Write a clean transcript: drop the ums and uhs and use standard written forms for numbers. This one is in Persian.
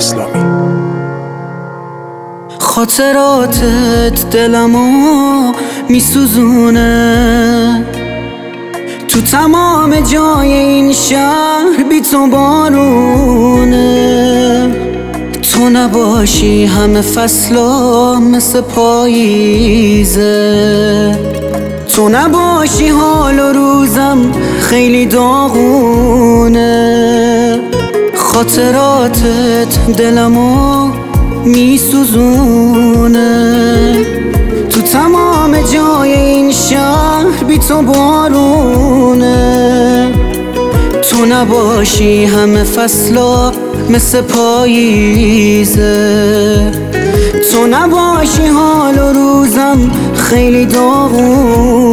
اسلامی. خاطراتت دلمو میسوزونه، تو تمام جای این شهر بی تو بارونه. تو نباشی همه فصلا مثل پاییزه، تو نباشی حال و روزم خیلی داغونه. خاطراتت دلمو میسوزونه، تو تمام جای این شهر بی تو بارونه. تو نباشی همه فصلا مثل پاییزه، تو نباشی حال و روزم خیلی داغونه.